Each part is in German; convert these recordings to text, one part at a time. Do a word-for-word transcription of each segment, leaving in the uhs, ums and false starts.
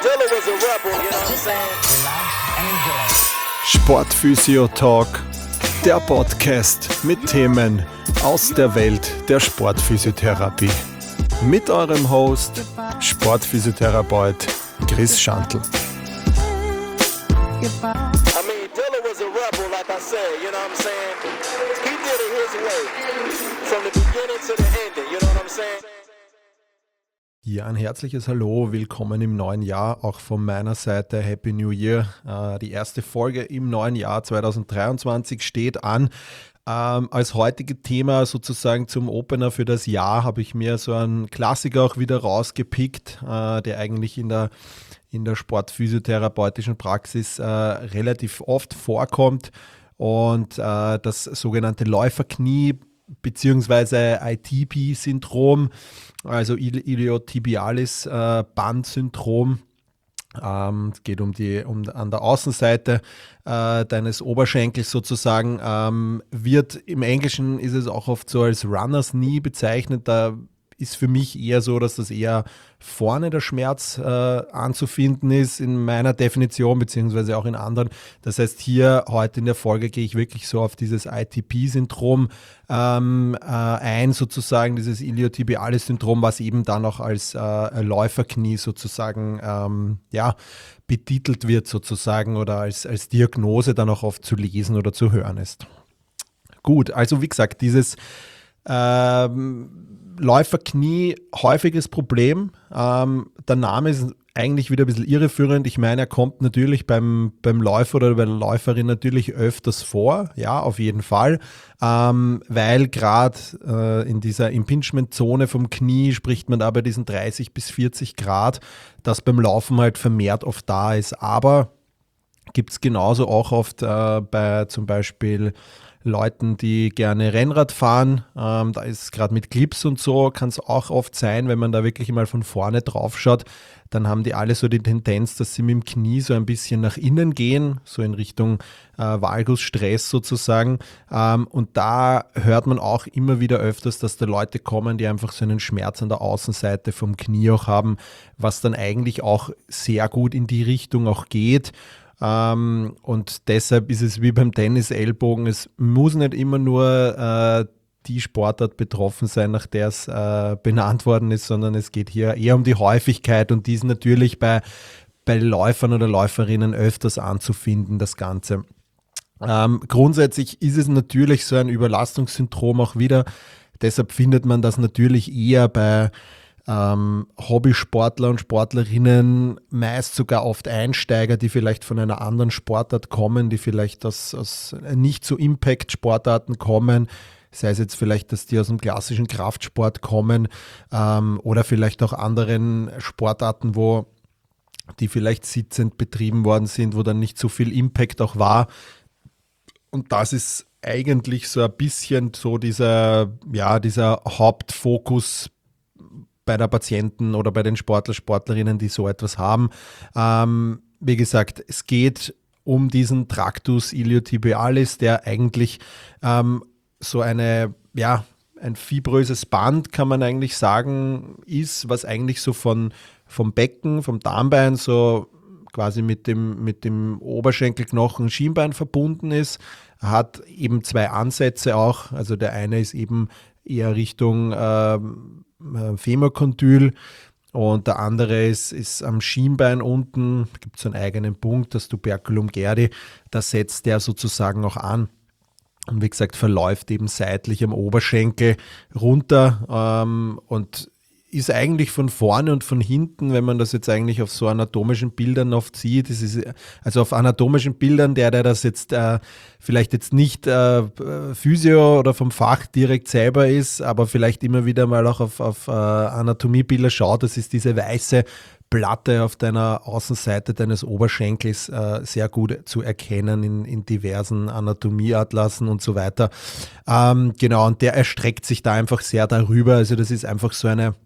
Dilla was a rebel, you know what I'm saying? Sportphysio Talk, der Podcast mit Themen aus der Welt der Sportphysiotherapie. Mit eurem Host, Sportphysiotherapeut Chris Schantl. I mean, Dilla was a rebel, like I said, you know what I'm saying? He did it his way, from the beginning to the ending, you know what I'm saying? Ja, ein herzliches Hallo, willkommen im neuen Jahr, auch von meiner Seite Happy New Year. Äh, die erste Folge im neuen Jahr zwanzig dreiundzwanzig steht an. Ähm, als heutige Thema sozusagen zum Opener für das Jahr habe ich mir so einen Klassiker auch wieder rausgepickt, äh, der eigentlich in der, in der sportphysiotherapeutischen Praxis äh, relativ oft vorkommt, und äh, das sogenannte Läuferknie beziehungsweise I T P-Syndrom, also Iliotibialis äh, Band-Syndrom. Ähm, es geht um die um an der Außenseite äh, deines Oberschenkels sozusagen. Ähm, wird im Englischen ist es auch oft so als Runner's Knee bezeichnet. Da ist für mich eher so, dass das eher vorne der Schmerz äh, anzufinden ist in meiner Definition, beziehungsweise auch in anderen. Das heißt, hier heute in der Folge gehe ich wirklich so auf dieses I T P-Syndrom ähm, äh, ein, sozusagen dieses Iliotibialis-Syndrom, was eben dann auch als äh, Läuferknie sozusagen ähm, ja, betitelt wird sozusagen oder als, als Diagnose dann auch oft zu lesen oder zu hören ist. Gut, also wie gesagt, dieses ähm, Läuferknie, häufiges Problem. Ähm, der Name ist eigentlich wieder ein bisschen irreführend. Ich meine, er kommt natürlich beim, beim Läufer oder bei der Läuferin natürlich öfters vor. Ja, auf jeden Fall. Ähm, weil gerade äh, in dieser Impingement-Zone vom Knie spricht man da bei diesen dreißig bis vierzig Grad, das beim Laufen halt vermehrt oft da ist. Aber gibt es genauso auch oft äh, bei zum Beispiel Leuten, die gerne Rennrad fahren, ähm, da ist gerade mit Clips und so, kann es auch oft sein, wenn man da wirklich mal von vorne drauf schaut, dann haben die alle so die Tendenz, dass sie mit dem Knie so ein bisschen nach innen gehen, so in Richtung äh, Valgusstress sozusagen. Ähm, und da hört man auch immer wieder öfters, dass da Leute kommen, die einfach so einen Schmerz an der Außenseite vom Knie auch haben, was dann eigentlich auch sehr gut in die Richtung auch geht. Ähm, und deshalb ist es wie beim Tennis-Ellbogen, es muss nicht immer nur äh, die Sportart betroffen sein, nach der es äh, benannt worden ist, sondern es geht hier eher um die Häufigkeit, und die ist natürlich bei, bei Läufern oder Läuferinnen öfters anzufinden, das Ganze. Ähm, grundsätzlich ist es natürlich so ein Überlastungssyndrom auch wieder, deshalb findet man das natürlich eher bei Ähm, Hobbysportler und Sportlerinnen, meist sogar oft Einsteiger, die vielleicht von einer anderen Sportart kommen, die vielleicht aus, aus nicht so Impact-Sportarten kommen, sei es jetzt vielleicht, dass die aus dem klassischen Kraftsport kommen ähm, oder vielleicht auch anderen Sportarten, wo die vielleicht sitzend betrieben worden sind, wo dann nicht so viel Impact auch war. Und das ist eigentlich so ein bisschen so dieser, ja, dieser Hauptfokus bei der Patienten oder bei den Sportler, Sportlerinnen, die so etwas haben. Ähm, wie gesagt, es geht um diesen Tractus iliotibialis, der eigentlich ähm, so eine, ja, ein fibröses Band, kann man eigentlich sagen, ist, was eigentlich so von, vom Becken, vom Darmbein so quasi mit dem, mit dem Oberschenkelknochen, Schienbein verbunden ist, hat eben zwei Ansätze auch. Also der eine ist eben eher Richtung ähm, Femorkondyl und der andere ist, ist am Schienbein unten, gibt es so einen eigenen Punkt, das Tuberculum gerdi, da setzt der sozusagen auch an und wie gesagt verläuft eben seitlich am Oberschenkel runter ähm, und ist eigentlich von vorne und von hinten, wenn man das jetzt eigentlich auf so anatomischen Bildern oft sieht, das ist also auf anatomischen Bildern, der, der das jetzt äh, vielleicht jetzt nicht äh, Physio oder vom Fach direkt selber ist, aber vielleicht immer wieder mal auch auf, auf äh, Anatomiebilder schaut, das ist diese weiße Platte auf deiner Außenseite deines Oberschenkels äh, sehr gut zu erkennen in, in diversen Anatomieatlasen und so weiter. Ähm, genau, und der erstreckt sich da einfach sehr darüber, also das ist einfach so eine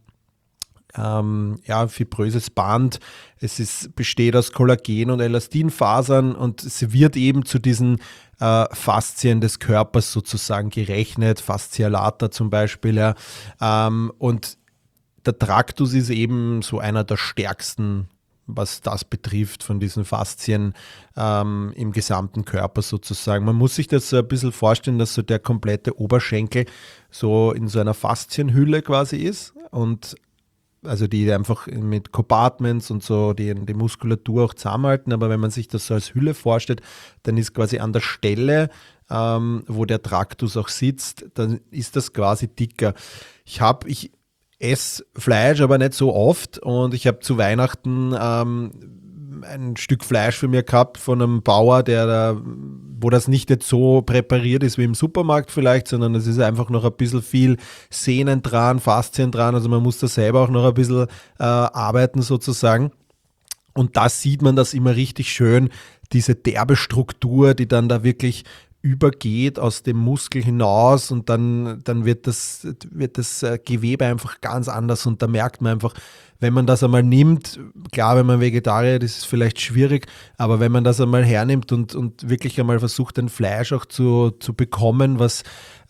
Ähm, ja, fibröses Band. Es ist, besteht aus Kollagen- und Elastinfasern und es wird eben zu diesen äh, Faszien des Körpers sozusagen gerechnet, Fascia lata zum Beispiel. Ja. Ähm, und der Tractus ist eben so einer der stärksten was das betrifft, von diesen Faszien ähm, im gesamten Körper sozusagen. Man muss sich das so ein bisschen vorstellen, dass so der komplette Oberschenkel so in so einer Faszienhülle quasi ist und also die einfach mit Compartments und so die, die Muskulatur auch zusammenhalten, aber wenn man sich das so als Hülle vorstellt, dann ist quasi an der Stelle, ähm, wo der Traktus auch sitzt, dann ist das quasi dicker. Ich habe, ich esse Fleisch, aber nicht so oft und ich habe zu Weihnachten ähm, ein Stück Fleisch für mir gehabt von einem Bauer, der da, wo das nicht jetzt so präpariert ist wie im Supermarkt vielleicht, sondern es ist einfach noch ein bisschen viel Sehnen dran, Faszien dran, also man muss da selber auch noch ein bisschen äh, arbeiten sozusagen. Und da sieht man das immer richtig schön, diese derbe Struktur, die dann da wirklich übergeht aus dem Muskel hinaus und dann, dann wird das, wird das Gewebe einfach ganz anders und da merkt man einfach, wenn man das einmal nimmt, klar, wenn man Vegetarier ist, ist es vielleicht schwierig, aber wenn man das einmal hernimmt und, und wirklich einmal versucht, ein Fleisch auch zu, zu bekommen, was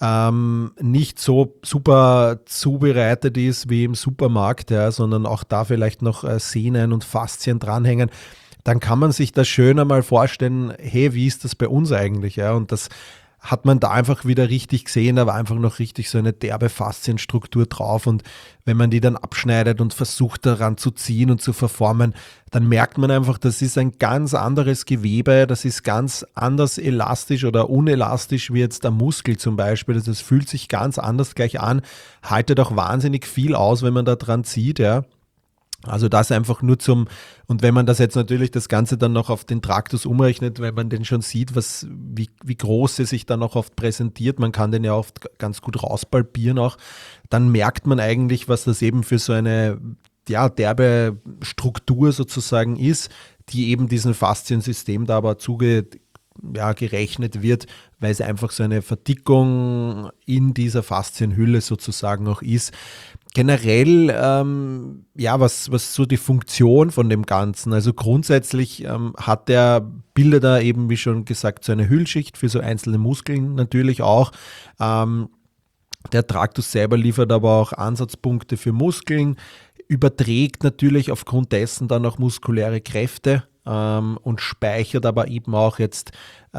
ähm, nicht so super zubereitet ist wie im Supermarkt, ja, sondern auch da vielleicht noch äh, Sehnen und Faszien dranhängen, dann kann man sich das schön einmal vorstellen, hey, wie ist das bei uns eigentlich? Ja? Und das hat man da einfach wieder richtig gesehen, da war einfach noch richtig so eine derbe Faszienstruktur drauf und wenn man die dann abschneidet und versucht daran zu ziehen und zu verformen, dann merkt man einfach, das ist ein ganz anderes Gewebe, das ist ganz anders elastisch oder unelastisch wie jetzt der Muskel zum Beispiel, also es fühlt sich ganz anders gleich an, haltet auch wahnsinnig viel aus, wenn man da dran zieht, ja. Also das einfach nur zum, und wenn man das jetzt natürlich das Ganze dann noch auf den Traktus umrechnet, weil man den schon sieht, was, wie, wie groß er sich dann auch oft präsentiert, man kann den ja oft ganz gut rauspalpieren auch, dann merkt man eigentlich, was das eben für so eine, ja, derbe Struktur sozusagen ist, die eben diesem Fasziensystem da aber zuge, ja, gerechnet wird, weil es einfach so eine Verdickung in dieser Faszienhülle sozusagen auch ist. Generell, ähm, ja, was, was so die Funktion von dem Ganzen, also grundsätzlich ähm, hat der, bildet er eben, wie schon gesagt, so eine Hüllschicht für so einzelne Muskeln natürlich auch. Ähm, der Traktus selber liefert aber auch Ansatzpunkte für Muskeln, überträgt natürlich aufgrund dessen dann auch muskuläre Kräfte ähm, und speichert aber eben auch jetzt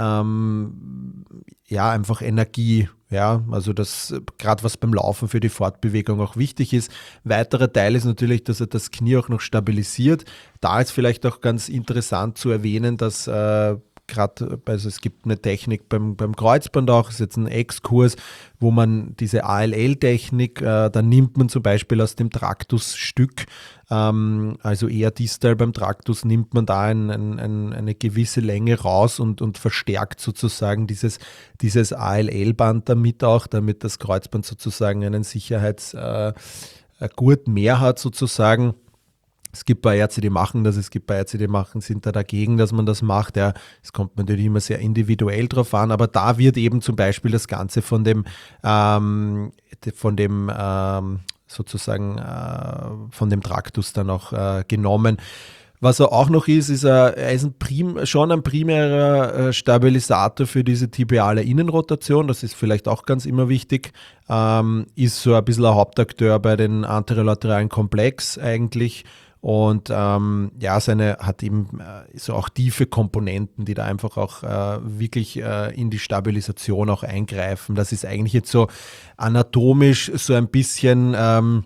ähm, ja einfach Energie. Ja, also das, gerade was beim Laufen für die Fortbewegung auch wichtig ist. Weiterer Teil ist natürlich, dass er das Knie auch noch stabilisiert. Da ist vielleicht auch ganz interessant zu erwähnen, dass äh, gerade, also es gibt eine Technik beim, beim Kreuzband auch, das ist jetzt ein Exkurs, wo man diese A L L-Technik, äh, da nimmt man zum Beispiel aus dem Traktusstück, ähm, also eher distal beim Traktus, nimmt man da ein, ein, ein, eine gewisse Länge raus und, und verstärkt sozusagen dieses, dieses A L L-Band damit auch, damit das Kreuzband sozusagen einen Sicherheitsgurt äh, mehr hat sozusagen. Es gibt bei Ärzte, die machen das, es gibt bei Ärzte, die machen, sind da dagegen, dass man das macht. Ja, es kommt natürlich immer sehr individuell drauf an, aber da wird eben zum Beispiel das Ganze von dem, ähm, von dem ähm, sozusagen äh, von dem Traktus dann auch äh, genommen. Was er auch noch ist, ist er, er ist ein prim, schon ein primärer äh, Stabilisator für diese tibiale Innenrotation, das ist vielleicht auch ganz immer wichtig, ähm, ist so ein bisschen ein Hauptakteur bei den anterolateralen Komplex eigentlich. Und ähm, ja, seine hat eben äh, so auch tiefe Komponenten, die da einfach auch äh, wirklich äh, in die Stabilisation auch eingreifen. Das ist eigentlich jetzt so anatomisch so ein bisschen ähm,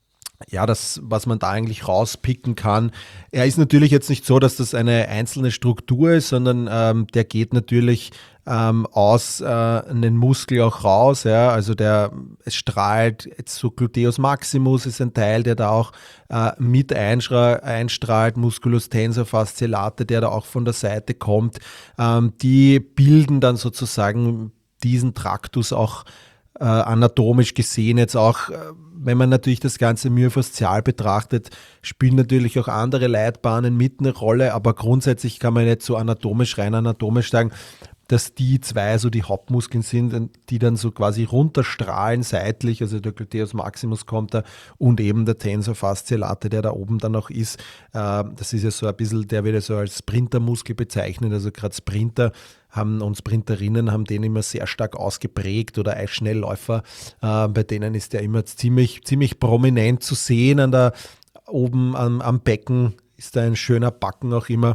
ja, das, was man da eigentlich rauspicken kann. Er ist natürlich jetzt nicht so, dass das eine einzelne Struktur ist, sondern ähm, der geht natürlich ähm, aus äh, einem Muskel auch raus. Ja? Also der, es strahlt, jetzt so Gluteus maximus ist ein Teil, der da auch äh, mit einschra- einstrahlt, Musculus tensor fasciae latae, der da auch von der Seite kommt. Ähm, die bilden dann sozusagen diesen Traktus auch Äh, anatomisch gesehen jetzt auch, äh, wenn man natürlich das Ganze myofaszial betrachtet, spielen natürlich auch andere Leitbahnen mit eine Rolle, aber grundsätzlich kann man jetzt so anatomisch, rein anatomisch sagen, dass die zwei so die Hauptmuskeln sind, die dann so quasi runterstrahlen seitlich, also der Gluteus maximus kommt da und eben der Tensor fasciae latae, der da oben dann auch ist. Äh, das ist ja so ein bisschen, der wird ja so als Sprintermuskel bezeichnet, also gerade Sprinter haben und Sprinterinnen haben den immer sehr stark ausgeprägt oder Eisschnellläufer, äh, bei denen ist der immer ziemlich, ziemlich prominent zu sehen an der, oben am, am Becken. ist da ein schöner Backen auch immer.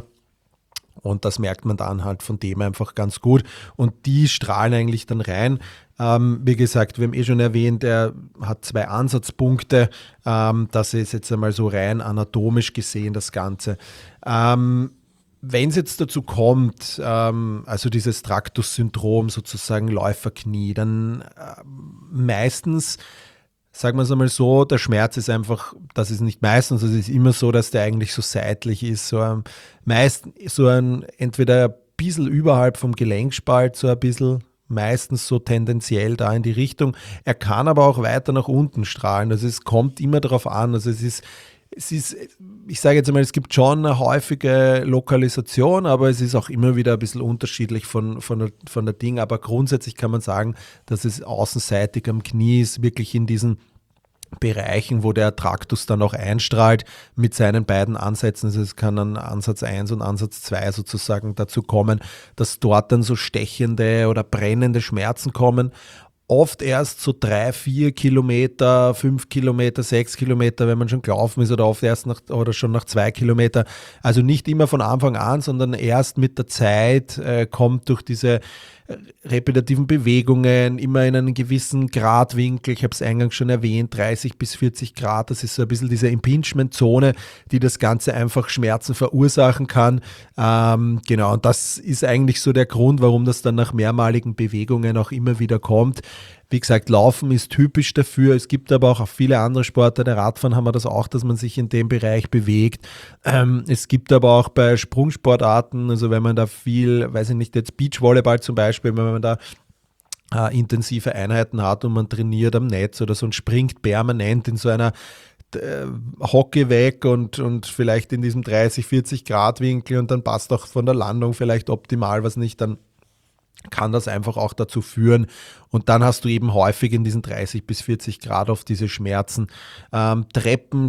Und das merkt man dann halt von dem einfach ganz gut. Und die strahlen eigentlich dann rein. Ähm, wie gesagt, wir haben eh schon erwähnt, er hat zwei Ansatzpunkte. Ähm, das ist jetzt einmal so rein anatomisch gesehen das Ganze. Ähm, Wenn es jetzt dazu kommt, ähm, also dieses Traktus-Syndrom sozusagen Läuferknie, dann äh, meistens, sagen wir es einmal so, der Schmerz ist einfach, das ist nicht meistens, es ist immer so, dass der eigentlich so seitlich ist, so ein, meist so ein, entweder ein bisschen überhalb vom Gelenkspalt, so ein bisschen, meistens so tendenziell da in die Richtung. Er kann aber auch weiter nach unten strahlen, also es kommt immer darauf an, also es ist Es ist, ich sage jetzt einmal, es gibt schon eine häufige Lokalisation, aber es ist auch immer wieder ein bisschen unterschiedlich von, von, der, von der Ding. Aber grundsätzlich kann man sagen, dass es außenseitig am Knie ist, wirklich in diesen Bereichen, wo der Traktus dann auch einstrahlt mit seinen beiden Ansätzen. Also es kann an Ansatz eins und Ansatz zwei sozusagen dazu kommen, dass dort dann so stechende oder brennende Schmerzen kommen. Oft erst so drei, vier Kilometer, fünf Kilometer, sechs Kilometer, wenn man schon gelaufen ist, oder oft erst nach oder schon nach zwei Kilometer. Also nicht immer von Anfang an, sondern erst mit der Zeit äh, kommt durch diese repetitiven Bewegungen immer in einen gewissen Gradwinkel. Ich habe es eingangs schon erwähnt, dreißig bis vierzig Grad. Das ist so ein bisschen diese Impingement-Zone, die das Ganze einfach Schmerzen verursachen kann. Ähm, genau, und das ist eigentlich so der Grund, warum das dann nach mehrmaligen Bewegungen auch immer wieder kommt. Wie gesagt, Laufen ist typisch dafür. Es gibt aber auch viele andere Sportarten. Der Radfahren haben wir das auch, dass man sich in dem Bereich bewegt. Ähm, es gibt aber auch bei Sprungsportarten, also wenn man da viel, weiß ich nicht, jetzt Beachvolleyball zum Beispiel, wenn man da äh, intensive Einheiten hat und man trainiert am Netz oder so und springt permanent in so einer äh, Hocke weg und, und vielleicht in diesem dreißig, vierzig Grad Winkel und dann passt auch von der Landung vielleicht optimal was nicht, dann kann das einfach auch dazu führen. Und dann hast du eben häufig in diesen dreißig bis vierzig Grad auf diese Schmerzen. Ähm, Treppen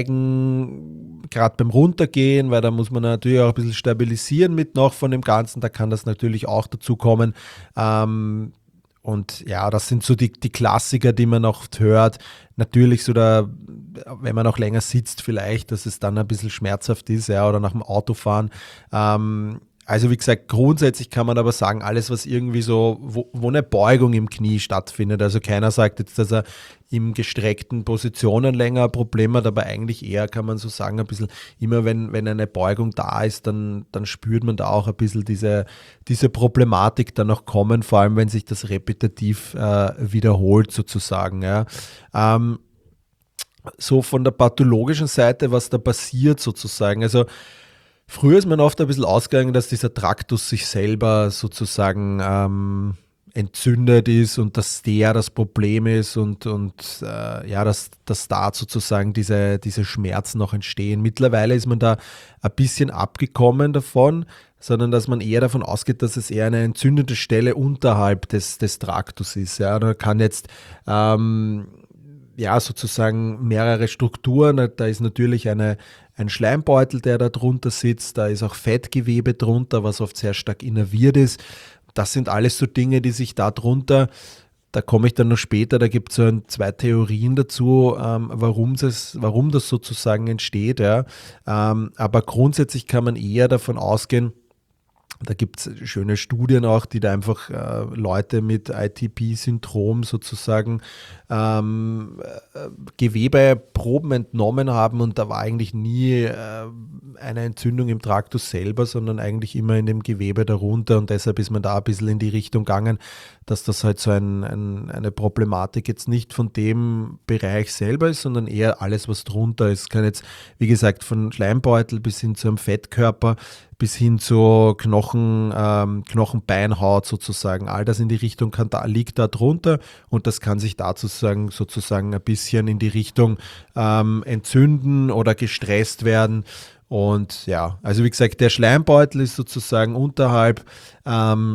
steigen, gerade beim Runtergehen, weil da muss man natürlich auch ein bisschen stabilisieren mit noch von dem Ganzen. Da kann das natürlich auch dazu kommen. Ähm, und ja, das sind so die, die Klassiker, die man oft hört. Natürlich so da, wenn man auch länger sitzt vielleicht, dass es dann ein bisschen schmerzhaft ist, ja, oder nach dem Autofahren. Ähm, Also wie gesagt, grundsätzlich kann man aber sagen, alles was irgendwie so, wo, wo eine Beugung im Knie stattfindet, also keiner sagt jetzt, dass er in gestreckten Positionen länger ein Problem hat, aber eigentlich eher kann man so sagen, ein bisschen immer wenn, wenn eine Beugung da ist, dann, dann spürt man da auch ein bisschen diese, diese Problematik dann noch kommen, vor allem wenn sich das repetitiv äh, wiederholt sozusagen. Ja. Ähm, so von der pathologischen Seite, was da passiert sozusagen, also früher ist man oft ein bisschen ausgegangen, dass dieser Traktus sich selber sozusagen ähm, entzündet ist und dass der das Problem ist und, und äh, ja, dass, dass da sozusagen diese, diese Schmerzen noch entstehen. Mittlerweile ist man da ein bisschen abgekommen davon, sondern dass man eher davon ausgeht, dass es eher eine entzündete Stelle unterhalb des, des Traktus ist. Ja. Da kann jetzt ähm, ja, sozusagen mehrere Strukturen. Da ist natürlich eine, ein Schleimbeutel, der da drunter sitzt. Da ist auch Fettgewebe drunter, was oft sehr stark innerviert ist. Das sind alles so Dinge, die sich da drunter, da komme ich dann noch später, da gibt es so ein, zwei Theorien dazu, ähm, warum, das, warum das sozusagen entsteht. Ja. Ähm, aber grundsätzlich kann man eher davon ausgehen, da gibt es schöne Studien auch, die da einfach äh, Leute mit I T P-Syndrom sozusagen ähm, äh, Gewebeproben entnommen haben und da war eigentlich nie äh, eine Entzündung im Traktus selber, sondern eigentlich immer in dem Gewebe darunter und deshalb ist man da ein bisschen in die Richtung gegangen, dass das halt so ein, ein, eine Problematik jetzt nicht von dem Bereich selber ist, sondern eher alles, was drunter ist. Kann jetzt, wie gesagt, von Schleimbeutel bis hin zu einem Fettkörper, bis hin zu Knochen, ähm, Knochenbeinhaut sozusagen. All das in die Richtung kann da, liegt da drunter und das kann sich dazu sagen, sozusagen ein bisschen in die Richtung ähm, entzünden oder gestresst werden. Und ja, also wie gesagt, der Schleimbeutel ist sozusagen unterhalb, ähm,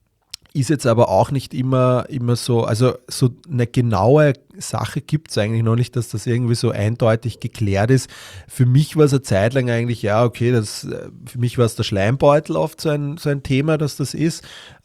ist jetzt aber auch nicht immer, immer so, also so eine genaue Sache gibt es eigentlich noch nicht, dass das irgendwie so eindeutig geklärt ist. Für mich war es eine Zeit lang eigentlich, ja okay, das, für mich war es der Schleimbeutel oft so ein, so ein Thema, dass das ist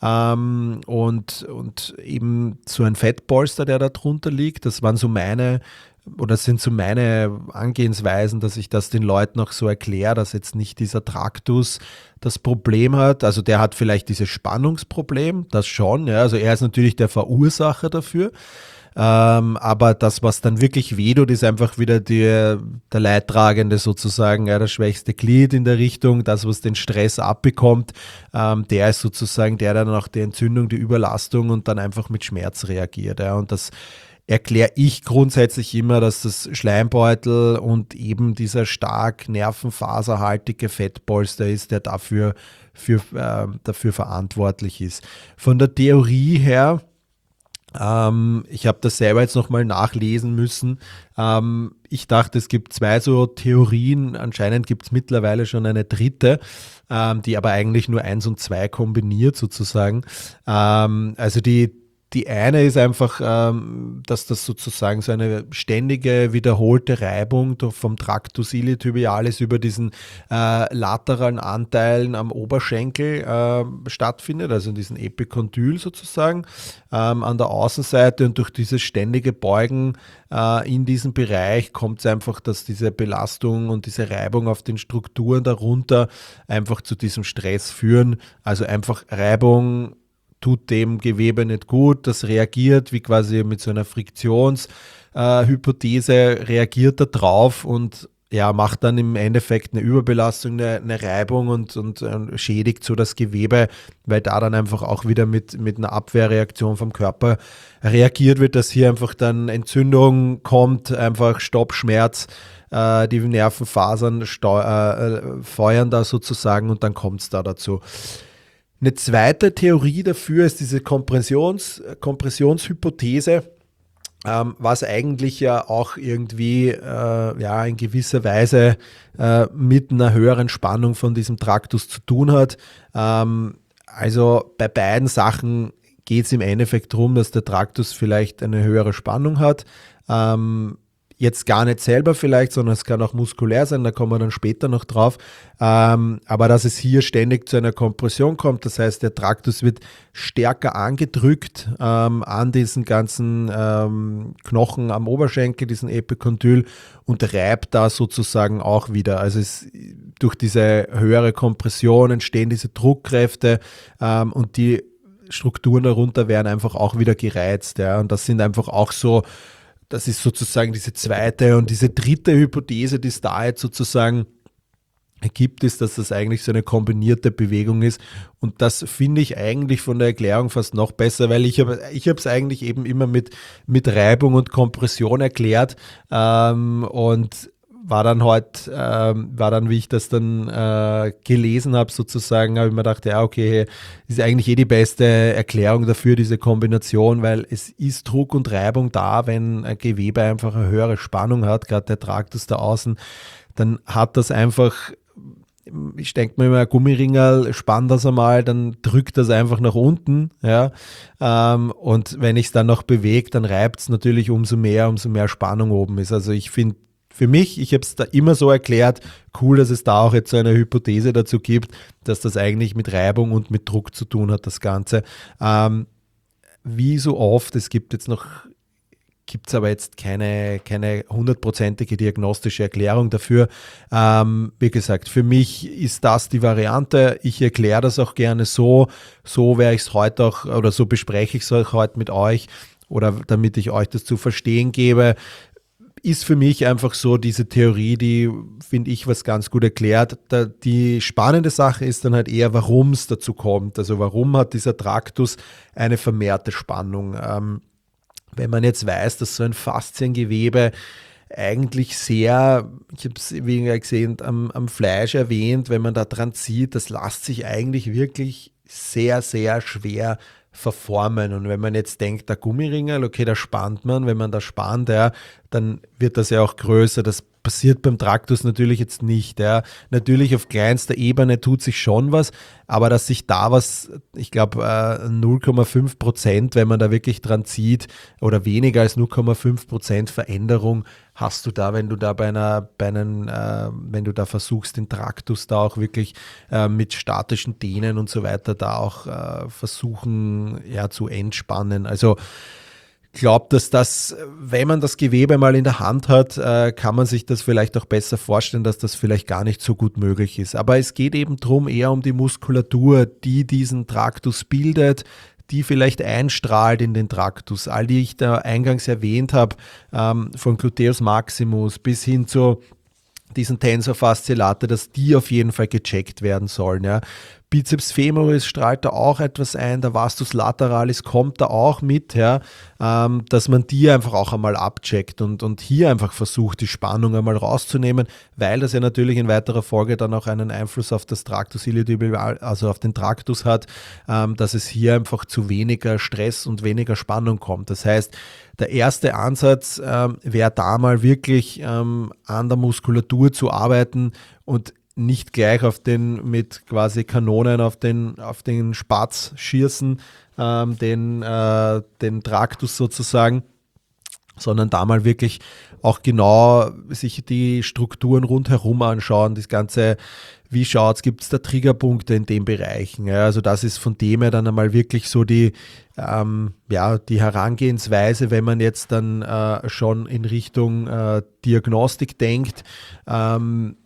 ähm, und, und eben so ein Fettpolster, der da drunter liegt, das waren so meine oder das sind so meine Angehensweisen, dass ich das den Leuten auch so erkläre, dass jetzt nicht dieser Traktus das Problem hat. Also der hat vielleicht dieses Spannungsproblem, das schon. Ja. Also er ist natürlich der Verursacher dafür. Ähm, aber das, was dann wirklich wehtut, ist einfach wieder die, der Leidtragende sozusagen, ja, das schwächste Glied in der Richtung, das, was den Stress abbekommt, ähm, der ist sozusagen der, der dann auch die Entzündung, die Überlastung und dann einfach mit Schmerz reagiert. Ja. Und das erkläre ich grundsätzlich immer, dass das Schleimbeutel und eben dieser stark nervenfaserhaltige Fettpolster ist, der dafür, für, äh, dafür verantwortlich ist. Von der Theorie her, Ähm, ich habe das selber jetzt nochmal nachlesen müssen. Ähm, ich dachte, es gibt zwei so Theorien. Anscheinend gibt es mittlerweile schon eine dritte, ähm, die aber eigentlich nur eins und zwei kombiniert sozusagen. Ähm, also die Die eine ist einfach, ähm, dass das sozusagen so eine ständige, wiederholte Reibung durch- vom Tractus iliotibialis über diesen äh, lateralen Anteilen am Oberschenkel äh, stattfindet, also in diesem Epikondyl sozusagen, ähm, an der Außenseite, und durch dieses ständige Beugen äh, in diesem Bereich kommt es einfach, dass diese Belastung und diese Reibung auf den Strukturen darunter einfach zu diesem Stress führen. Also einfach Reibung tut dem Gewebe nicht gut, das reagiert wie quasi mit so einer Friktionshypothese, äh, reagiert da drauf und ja, macht dann im Endeffekt eine Überbelastung, eine, eine Reibung und, und äh, schädigt so das Gewebe, weil da dann einfach auch wieder mit, mit einer Abwehrreaktion vom Körper reagiert wird, dass hier einfach dann Entzündung kommt, einfach Stoppschmerz, äh, die Nervenfasern steu- äh, feuern da sozusagen und dann kommt es da dazu. Eine zweite Theorie dafür ist diese Kompressions, Kompressionshypothese, ähm, was eigentlich ja auch irgendwie äh, ja, in gewisser Weise äh, mit einer höheren Spannung von diesem Traktus zu tun hat. Ähm, also bei beiden Sachen geht es im Endeffekt darum, dass der Traktus vielleicht eine höhere Spannung hat. Ähm, Jetzt gar nicht selber vielleicht, sondern es kann auch muskulär sein, da kommen wir dann später noch drauf. Ähm, aber dass es hier ständig zu einer Kompression kommt, das heißt, der Traktus wird stärker angedrückt ähm, an diesen ganzen ähm, Knochen am Oberschenkel, diesen Epikondyl, und reibt da sozusagen auch wieder. Also es, durch diese höhere Kompression entstehen diese Druckkräfte ähm, und die Strukturen darunter werden einfach auch wieder gereizt. Ja. Und das sind einfach auch so. Das ist sozusagen diese zweite und diese dritte Hypothese, die es da jetzt sozusagen gibt, ist, dass das eigentlich so eine kombinierte Bewegung ist. Und das finde ich eigentlich von der Erklärung fast noch besser, weil ich habe ich habe es eigentlich eben immer mit, mit Reibung und Kompression erklärt ähm, und war dann heute, ähm, war dann, wie ich das dann äh, gelesen habe, sozusagen, habe ich mir gedacht, ja, okay, ist eigentlich eh die beste Erklärung dafür, diese Kombination, weil es ist Druck und Reibung da, wenn ein Gewebe einfach eine höhere Spannung hat, gerade der Traktus da außen, dann hat das einfach, ich denke mir immer, ein Gummiringel, spann das einmal, dann drückt das einfach nach unten, ja, ähm, und wenn ich es dann noch bewege, dann reibt es natürlich umso mehr, umso mehr Spannung oben ist. Also ich finde, für mich, ich habe es da immer so erklärt, cool, dass es da auch jetzt so eine Hypothese dazu gibt, dass das eigentlich mit Reibung und mit Druck zu tun hat, das Ganze. Ähm, wie so oft, es gibt jetzt noch, gibt es aber jetzt keine, keine hundertprozentige diagnostische Erklärung dafür. Ähm, wie gesagt, für mich ist das die Variante. Ich erkläre das auch gerne so. So werde ich es heute auch, oder so bespreche ich es auch heute mit euch, oder damit ich euch das zu verstehen gebe. Ist für mich einfach so diese Theorie, die, finde ich, was ganz gut erklärt. Da, die spannende Sache ist dann halt eher, warum es dazu kommt. Also warum hat dieser Traktus eine vermehrte Spannung? Ähm, wenn man jetzt weiß, dass so ein Fasziengewebe eigentlich sehr, ich habe es wie gesehen, am, am Fleisch erwähnt, wenn man da dran zieht, das lässt sich eigentlich wirklich sehr, sehr schwer verformen. Und wenn man jetzt denkt, der Gummiringel, okay, da spannt man, wenn man da spannt, ja, dann wird das ja auch größer. Das passiert beim Traktus natürlich jetzt nicht. Ja. Natürlich auf kleinster Ebene tut sich schon was, aber dass sich da was, ich glaube null Komma fünf Prozent, wenn man da wirklich dran zieht, oder weniger als null Komma fünf Prozent Veränderung hast du da, wenn du da bei einer, bei einem, äh, wenn du da versuchst, den Traktus da auch wirklich äh, mit statischen Dehnen und so weiter da auch äh, versuchen, ja, zu entspannen. Also glaube, dass das, wenn man das Gewebe mal in der Hand hat, äh, kann man sich das vielleicht auch besser vorstellen, dass das vielleicht gar nicht so gut möglich ist. Aber es geht eben darum, eher um die Muskulatur, die diesen Traktus bildet, die vielleicht einstrahlt in den Traktus. All die ich da eingangs erwähnt habe, ähm, von Gluteus Maximus bis hin zu diesen Tensor fasciolate, dass die auf jeden Fall gecheckt werden sollen. Ja. Bizeps femoris strahlt da auch etwas ein, der Vastus lateralis kommt da auch mit, ja, ähm, dass man die einfach auch einmal abcheckt und, und hier einfach versucht, die Spannung einmal rauszunehmen, weil das ja natürlich in weiterer Folge dann auch einen Einfluss auf das Tractus iliotibial, also auf den Traktus hat, ähm, dass es hier einfach zu weniger Stress und weniger Spannung kommt. Das heißt, der erste Ansatz ähm, wäre da mal wirklich ähm, an der Muskulatur zu arbeiten und nicht gleich auf den mit quasi Kanonen auf den, auf den Spatz schießen, ähm, den, äh, den Traktus sozusagen, sondern da mal wirklich auch genau sich die Strukturen rundherum anschauen, das Ganze, wie schaut es, gibt es da Triggerpunkte in den Bereichen. Ja? Also das ist von dem her dann einmal wirklich so die, ähm, ja, die Herangehensweise, wenn man jetzt dann äh, schon in Richtung äh, Diagnostik denkt. Ähm,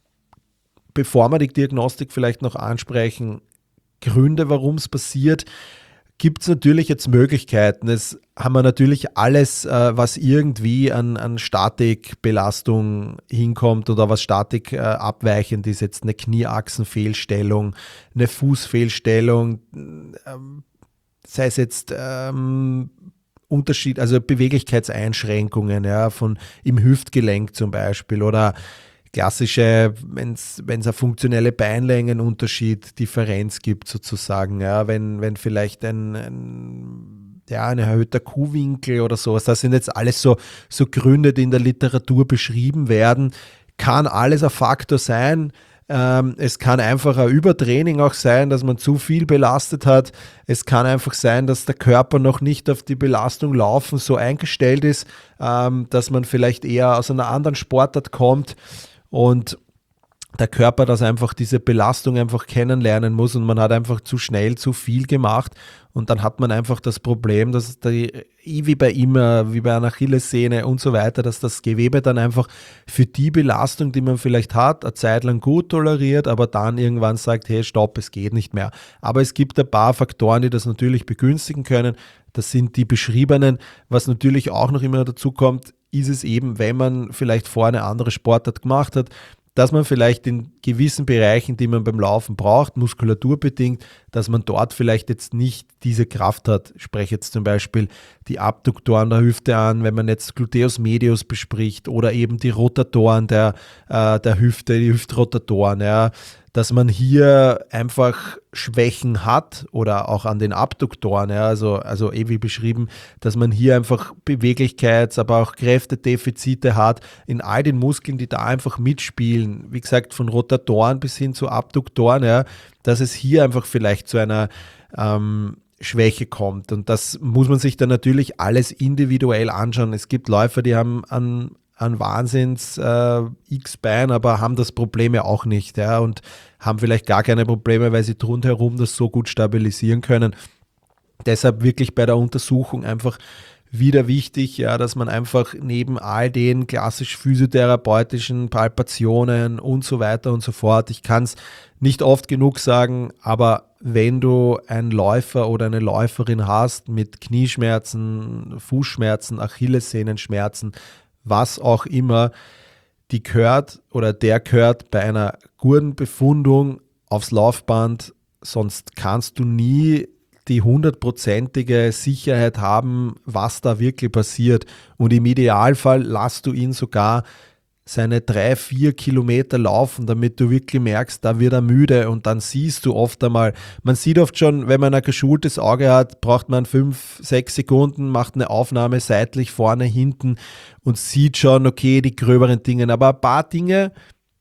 Bevor wir die Diagnostik vielleicht noch ansprechen, Gründe, warum es passiert, gibt es natürlich jetzt Möglichkeiten. Es haben wir natürlich alles, äh, was irgendwie an, an Statikbelastung hinkommt oder was Statik äh, abweichend ist, jetzt eine Knieachsenfehlstellung, eine Fußfehlstellung, äh, sei es jetzt ähm, Unterschied, also Beweglichkeitseinschränkungen, ja, von im Hüftgelenk zum Beispiel oder klassische, wenn es eine funktionelle Beinlängenunterschied, Differenz gibt sozusagen, ja, wenn, wenn vielleicht ein, ein, ja, ein erhöhter Kuhwinkel oder sowas, das sind jetzt alles so, so Gründe, die in der Literatur beschrieben werden, kann alles ein Faktor sein. Ähm, es kann einfach ein Übertraining auch sein, dass man zu viel belastet hat. Es kann einfach sein, dass der Körper noch nicht auf die Belastung laufen so eingestellt ist, ähm, dass man vielleicht eher aus einer anderen Sportart kommt und der Körper das einfach diese Belastung einfach kennenlernen muss und man hat einfach zu schnell zu viel gemacht und dann hat man einfach das Problem, dass die, wie bei immer, wie bei einer Achillessehne und so weiter, dass das Gewebe dann einfach für die Belastung, die man vielleicht hat, eine Zeit lang gut toleriert, aber dann irgendwann sagt, hey, stopp, es geht nicht mehr. Aber es gibt ein paar Faktoren, die das natürlich begünstigen können. Das sind die beschriebenen. Was natürlich auch noch immer dazu kommt, ist es eben, wenn man vielleicht vorher eine andere Sportart gemacht hat, dass man vielleicht in gewissen Bereichen, die man beim Laufen braucht, muskulaturbedingt, dass man dort vielleicht jetzt nicht diese Kraft hat. Ich spreche jetzt zum Beispiel die Abduktoren der Hüfte an, wenn man jetzt Gluteus medius bespricht oder eben die Rotatoren der, äh, der Hüfte, die Hüftrotatoren, ja, dass man hier einfach Schwächen hat oder auch an den Abduktoren, ja, also, also eh wie beschrieben, dass man hier einfach Beweglichkeits-, aber auch Kräftedefizite hat in all den Muskeln, die da einfach mitspielen. Wie gesagt, von Rotatoren bis hin zu Abduktoren, ja, dass es hier einfach vielleicht zu einer ähm, Schwäche kommt. Und das muss man sich dann natürlich alles individuell anschauen. Es gibt Läufer, die haben an an Wahnsinns äh, X-Bein, aber haben das Problem ja auch nicht, ja, und haben vielleicht gar keine Probleme, weil sie rundherum das so gut stabilisieren können. Deshalb wirklich bei der Untersuchung einfach wieder wichtig, ja, dass man einfach neben all den klassisch physiotherapeutischen Palpationen und so weiter und so fort, ich kann es nicht oft genug sagen, aber wenn du einen Läufer oder eine Läuferin hast mit Knieschmerzen, Fußschmerzen, Achillessehnenschmerzen, was auch immer, die gehört oder der gehört bei einer guten Befundung aufs Laufband, sonst kannst du nie die hundertprozentige Sicherheit haben, was da wirklich passiert. Und im Idealfall lässt du ihn sogar seine drei, vier Kilometer laufen, damit du wirklich merkst, da wird er müde und dann siehst du oft einmal, man sieht oft schon, wenn man ein geschultes Auge hat, braucht man fünf, sechs Sekunden, macht eine Aufnahme seitlich, vorne, hinten und sieht schon, okay, die gröberen Dinge, aber ein paar Dinge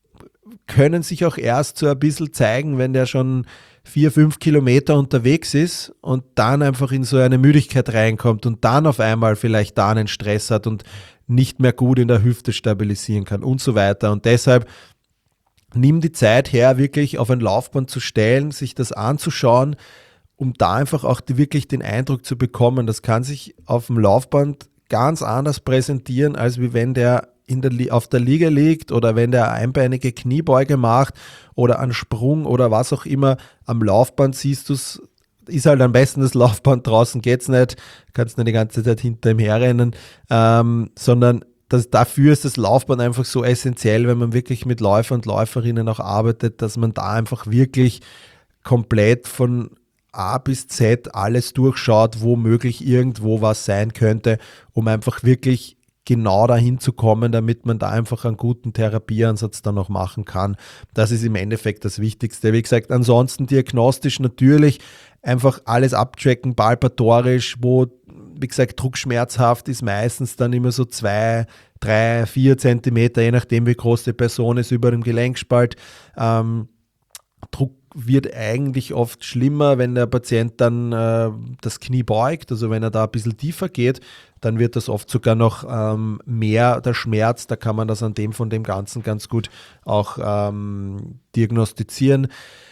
können sich auch erst so ein bisschen zeigen, wenn der schon vier, fünf Kilometer unterwegs ist und dann einfach in so eine Müdigkeit reinkommt und dann auf einmal vielleicht da einen Stress hat und nicht mehr gut in der Hüfte stabilisieren kann und so weiter. Und deshalb nimm die Zeit her, wirklich auf ein Laufband zu stellen, sich das anzuschauen um da einfach auch die, wirklich den Eindruck zu bekommen, das kann sich auf dem Laufband ganz anders präsentieren, als wie wenn der, in der auf der Liege liegt oder wenn der einbeinige Kniebeuge macht oder einen Sprung oder was auch immer. Am Laufband siehst du es, ist halt am besten das Laufband, draußen geht es nicht, kannst nicht die ganze Zeit hinter ihm herrennen, ähm, sondern das, dafür ist das Laufband einfach so essentiell, wenn man wirklich mit Läufer und Läuferinnen auch arbeitet, dass man da einfach wirklich komplett von A bis Z alles durchschaut, wo möglich irgendwo was sein könnte, um einfach wirklich genau dahin zu kommen, damit man da einfach einen guten Therapieansatz dann auch machen kann. Das ist im Endeffekt das Wichtigste. Wie gesagt, ansonsten diagnostisch natürlich einfach alles abchecken, palpatorisch, wo, wie gesagt, druckschmerzhaft ist meistens dann immer so zwei, drei, vier Zentimeter, je nachdem wie groß die Person ist, über dem Gelenkspalt. Ähm, Druck wird eigentlich oft schlimmer, wenn der Patient dann äh, das Knie beugt, also wenn er da ein bisschen tiefer geht, dann wird das oft sogar noch ähm, mehr der Schmerz, da kann man das an dem von dem Ganzen ganz gut auch ähm, diagnostizieren.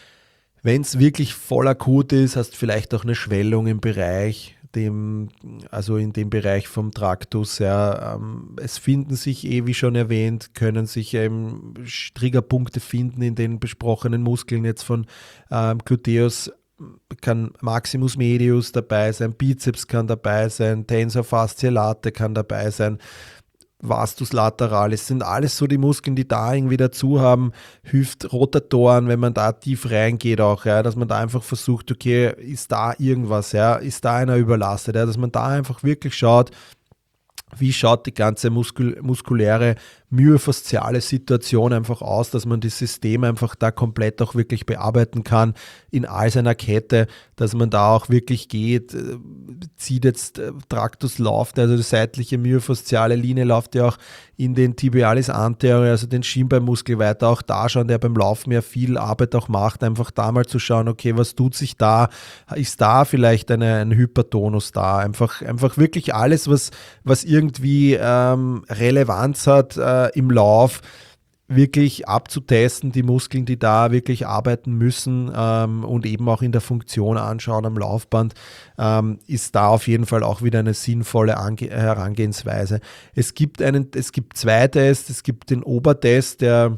Wenn es wirklich voll akut ist, hast vielleicht auch eine Schwellung im Bereich, dem, also in dem Bereich vom Traktus. Ja, ähm, es finden sich, eh wie schon erwähnt, können sich ähm, Triggerpunkte finden in den besprochenen Muskeln jetzt von ähm, Gluteus, kann Maximus Medius dabei sein, Bizeps kann dabei sein, Tensor Fasciae Latae kann dabei sein, Vastus lateralis, sind alles so die Muskeln, die da irgendwie dazu haben, Hüftrotatoren, wenn man da tief reingeht auch, ja, dass man da einfach versucht, okay, ist da irgendwas, ja, ist da einer überlastet, ja, dass man da einfach wirklich schaut, wie schaut die ganze muskul- muskuläre myofasziale Situation einfach aus, dass man das System einfach da komplett auch wirklich bearbeiten kann in all seiner Kette, dass man da auch wirklich geht, äh, zieht jetzt äh, Traktus läuft, also die seitliche myofasziale Linie läuft ja auch in den Tibialis anterior, also den Schienbeinmuskel weiter, auch da schauen, der beim Laufen ja viel Arbeit auch macht, einfach da mal zu schauen, okay, was tut sich da, ist da vielleicht eine, ein Hypertonus da, einfach, einfach wirklich alles, was, was irgendwie ähm, Relevanz hat äh, im Lauf, wirklich abzutesten, die Muskeln, die da wirklich arbeiten müssen ähm, und eben auch in der Funktion anschauen am Laufband, ähm, ist da auf jeden Fall auch wieder eine sinnvolle Ange- Herangehensweise. Es gibt einen, es gibt zwei Tests, es gibt den Obertest, der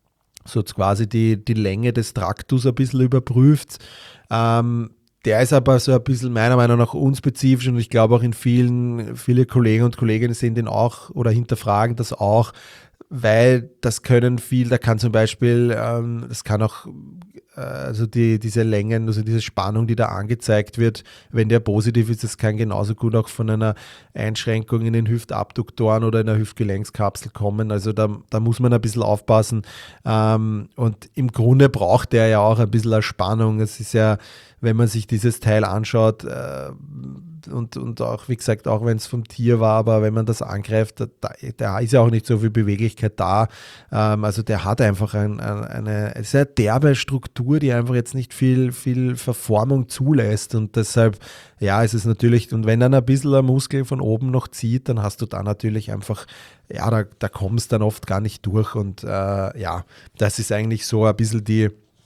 so quasi die, die Länge des Traktus ein bisschen überprüft. Ähm, Der ist aber so ein bisschen meiner Meinung nach unspezifisch und ich glaube auch in vielen, viele Kollegen und Kolleginnen sehen den auch oder hinterfragen das auch, weil das können viel, da kann zum Beispiel, ähm, das kann auch, äh, also die, diese Längen, also diese Spannung, die da angezeigt wird, wenn der positiv ist, das kann genauso gut auch von einer Einschränkung in den Hüftabduktoren oder in der Hüftgelenkskapsel kommen, also da, da muss man ein bisschen aufpassen ähm, und im Grunde braucht der ja auch ein bisschen eine Spannung, es ist ja, wenn man sich dieses Teil anschaut, äh, und, und auch, wie gesagt, auch wenn es vom Tier war, aber wenn man das angreift, da, da ist ja auch nicht so viel Beweglichkeit da. Ähm, also der hat einfach ein, ein, eine sehr derbe Struktur, die einfach jetzt nicht viel, viel Verformung zulässt und deshalb, ja, ist es natürlich, und wenn dann ein bisschen ein Muskel von oben noch zieht, dann hast du da natürlich einfach, ja, da, da kommst dann oft gar nicht durch und äh, ja, das ist eigentlich so ein bisschen die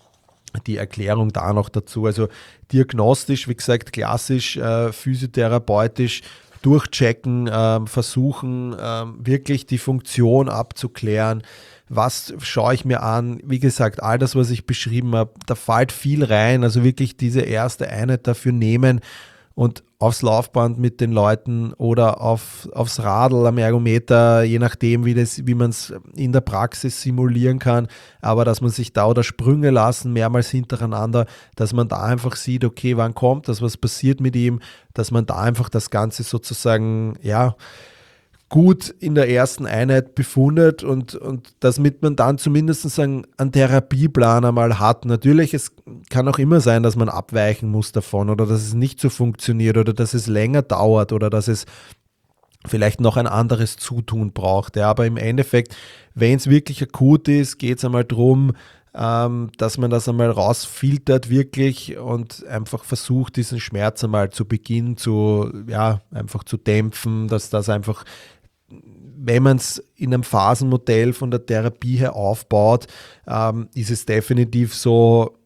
die Erklärung da noch dazu. Also diagnostisch, wie gesagt, klassisch, äh, physiotherapeutisch durchchecken, äh, versuchen äh, wirklich die Funktion abzuklären. Was schaue ich mir an? Wie gesagt, all das, was ich beschrieben habe, da fällt viel rein. Also wirklich diese erste Einheit dafür nehmen und aufs Laufband mit den Leuten oder auf, aufs Radl am Ergometer, je nachdem, wie, das, wie man es in der Praxis simulieren kann, aber dass man sich da oder Sprünge lassen, mehrmals hintereinander, dass man da einfach sieht, okay, wann kommt das, was passiert mit ihm, dass man da einfach das Ganze sozusagen, ja, gut in der ersten Einheit befundet und, und damit man dann zumindest einen, einen Therapieplan einmal hat. Natürlich, es kann auch immer sein, dass man abweichen muss davon oder dass es nicht so funktioniert oder dass es länger dauert oder dass es vielleicht noch ein anderes Zutun braucht. Ja, aber im Endeffekt, wenn es wirklich akut ist, geht es einmal darum, ähm, dass man das einmal rausfiltert wirklich und einfach versucht, diesen Schmerz einmal zu Beginn zu, ja, einfach zu dämpfen, dass das einfach, wenn man es in einem Phasenmodell von der Therapie her aufbaut, ähm, ist es definitiv so,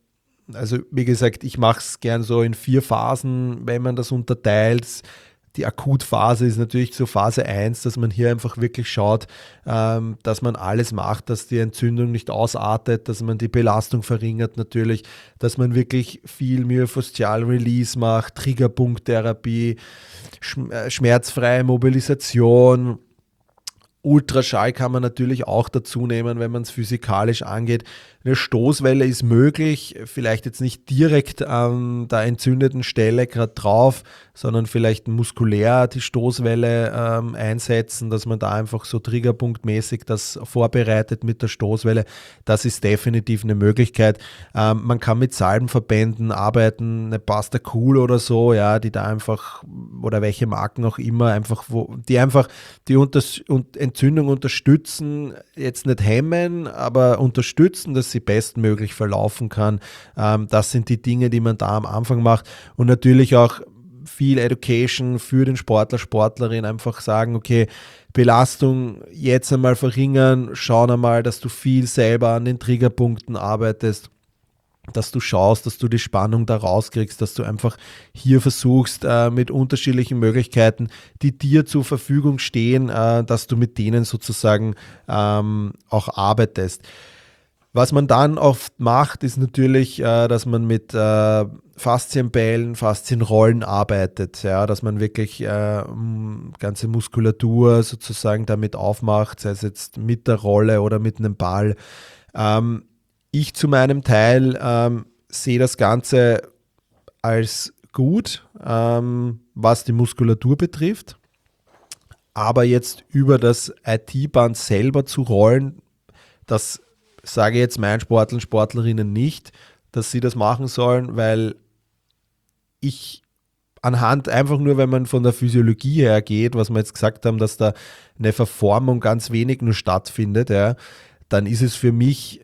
Also wie gesagt, ich mache es gern so in vier Phasen, wenn man das unterteilt. Die Akutphase ist natürlich so Phase eins, dass man hier einfach wirklich schaut, ähm, dass man alles macht, dass die Entzündung nicht ausartet, dass man die Belastung verringert natürlich, dass man wirklich viel Myofascial Release macht, Triggerpunkttherapie, schm- äh, schmerzfreie Mobilisation. Ultraschall kann man natürlich auch dazu nehmen, wenn man es physikalisch angeht. Eine Stoßwelle ist möglich, vielleicht jetzt nicht direkt an der entzündeten Stelle gerade drauf, sondern vielleicht muskulär die Stoßwelle ähm, einsetzen, dass man da einfach so triggerpunktmäßig das vorbereitet mit der Stoßwelle. Das ist definitiv eine Möglichkeit. Ähm, man kann mit Salbenverbänden arbeiten, eine Pasta Cool oder so, ja, die da einfach, oder welche Marken auch immer, einfach, wo, die einfach die Unters- und Entzündung unterstützen, jetzt nicht hemmen, aber unterstützen, dass sie bestmöglich verlaufen kann. Ähm, das sind die Dinge, die man da am Anfang macht. Und natürlich auch viel Education für den Sportler, Sportlerin, einfach sagen, okay, Belastung jetzt einmal verringern, schauen einmal, dass du viel selber an den Triggerpunkten arbeitest, dass du schaust, dass du die Spannung da rauskriegst, dass du einfach hier versuchst, äh, mit unterschiedlichen Möglichkeiten, die dir zur Verfügung stehen, äh, dass du mit denen sozusagen ähm, auch arbeitest. Was man dann oft macht, ist natürlich, äh, dass man mit äh, Faszienbällen, Faszienrollen arbeitet, ja, dass man wirklich äh, m- ganze Muskulatur sozusagen damit aufmacht, sei es jetzt mit der Rolle oder mit einem Ball. Ähm, ich zu meinem Teil ähm, sehe das Ganze als gut, ähm, was die Muskulatur betrifft, aber jetzt über das I T-Band selber zu rollen, das sage ich jetzt meinen Sportlern, Sportlerinnen nicht, dass sie das machen sollen, weil ich anhand einfach nur, wenn man von der Physiologie her geht, was wir jetzt gesagt haben, dass da eine Verformung ganz wenig nur stattfindet, ja, dann ist es für mich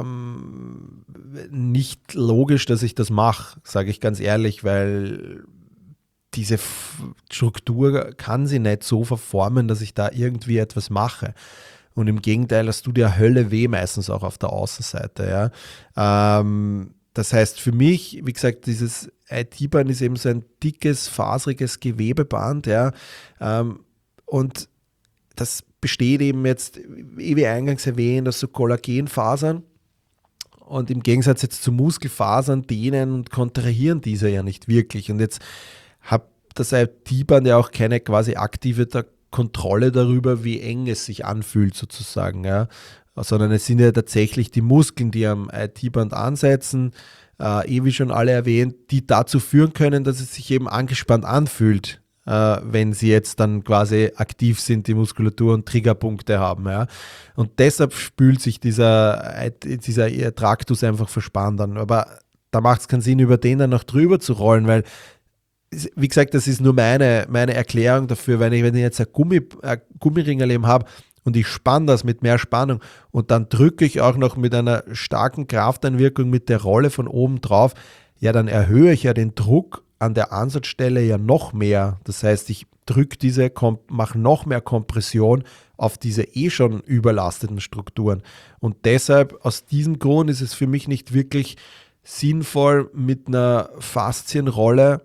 ähm, nicht logisch, dass ich das mache, sage ich ganz ehrlich, weil diese F- Struktur kann sie nicht so verformen, dass ich da irgendwie etwas mache. Und im Gegenteil, das tut ja Hölle weh meistens auch auf der Außenseite. Ja. Ähm, das heißt für mich, wie gesagt, dieses I T-Band ist eben so ein dickes, faseriges Gewebeband. Ja. Ähm, und das besteht eben jetzt, wie eingangs erwähnt, aus so Kollagenfasern. Und im Gegensatz jetzt zu Muskelfasern dehnen und kontrahieren diese ja nicht wirklich. Und jetzt hat das I T-Band ja auch keine quasi aktive da- Kontrolle darüber, wie eng es sich anfühlt sozusagen. Ja. Sondern es sind ja tatsächlich die Muskeln, die am I T-Band ansetzen, äh, eh wie schon alle erwähnt, die dazu führen können, dass es sich eben angespannt anfühlt, äh, wenn sie jetzt dann quasi aktiv sind, die Muskulatur und Triggerpunkte haben. Ja. Und deshalb spült sich dieser, dieser Traktus einfach verspannt an. Aber da macht es keinen Sinn, über den dann noch drüber zu rollen, weil, wie gesagt, das ist nur meine, meine Erklärung dafür, wenn ich, wenn ich jetzt ein, Gummi, ein Gummiringerleben habe und ich spanne das mit mehr Spannung und dann drücke ich auch noch mit einer starken Krafteinwirkung mit der Rolle von oben drauf, ja, dann erhöhe ich ja den Druck an der Ansatzstelle ja noch mehr. Das heißt, ich drücke diese, mache noch mehr Kompression auf diese eh schon überlasteten Strukturen. Und deshalb, aus diesem Grund ist es für mich nicht wirklich sinnvoll, mit einer Faszienrolle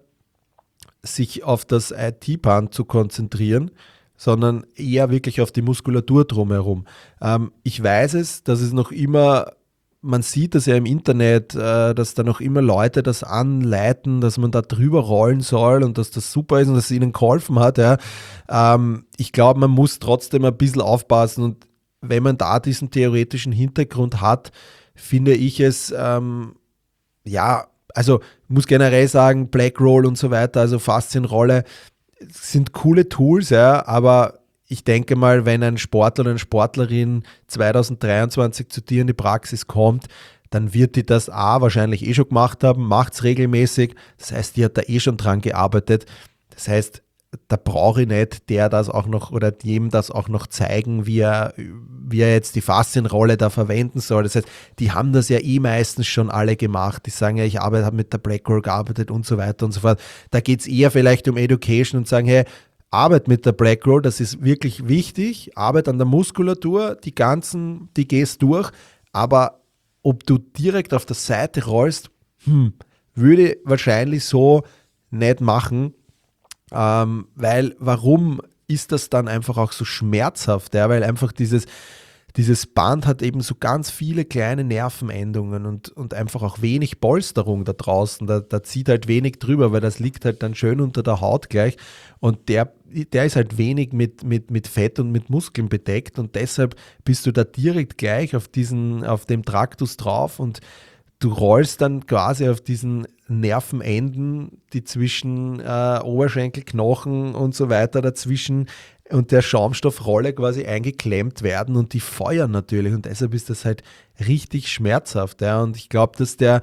sich auf das I T-Band zu konzentrieren, sondern eher wirklich auf die Muskulatur drumherum. Ähm, ich weiß es, dass es noch immer, man sieht das ja im Internet, äh, dass da noch immer Leute das anleiten, dass man da drüber rollen soll und dass das super ist und dass es ihnen geholfen hat. Ja. Ähm, ich glaube, man muss trotzdem ein bisschen aufpassen und wenn man da diesen theoretischen Hintergrund hat, finde ich es, ähm, ja, also ich muss generell sagen, Black Roll und so weiter, also Faszienrolle, sind coole Tools, ja, aber ich denke mal, wenn ein Sportler oder eine Sportlerin zwanzig dreiundzwanzig zu dir in die Praxis kommt, dann wird die das A wahrscheinlich eh schon gemacht haben, macht es regelmäßig, das heißt, die hat da eh schon dran gearbeitet, das heißt, da brauche ich nicht der das auch noch oder dem das auch noch zeigen, wie er, wie er jetzt die Faszienrolle da verwenden soll. Das heißt, die haben das ja eh meistens schon alle gemacht. Die sagen ja, ich arbeite, habe mit der Black Roll gearbeitet und so weiter und so fort. Da geht es eher vielleicht um Education und sagen, hey, Arbeit mit der Black Roll, das ist wirklich wichtig. Arbeit an der Muskulatur, die ganzen, die gehst durch. Aber ob du direkt auf der Seite rollst, hm, würde wahrscheinlich so nicht machen, ähm, weil warum ist das dann einfach auch so schmerzhaft? Ja? Weil einfach dieses, dieses Band hat eben so ganz viele kleine Nervenendungen und, und einfach auch wenig Polsterung da draußen. Da, da zieht halt wenig drüber, weil das liegt halt dann schön unter der Haut gleich. Und der, der ist halt wenig mit, mit, mit Fett und mit Muskeln bedeckt. Und deshalb bist du da direkt gleich auf, diesen, auf dem Traktus drauf und du rollst dann quasi auf diesen Nervenenden, die zwischen äh, Oberschenkelknochen und so weiter dazwischen und der Schaumstoffrolle quasi eingeklemmt werden und die feuern natürlich und deshalb ist das halt richtig schmerzhaft. Ja. Und ich glaube, dass der,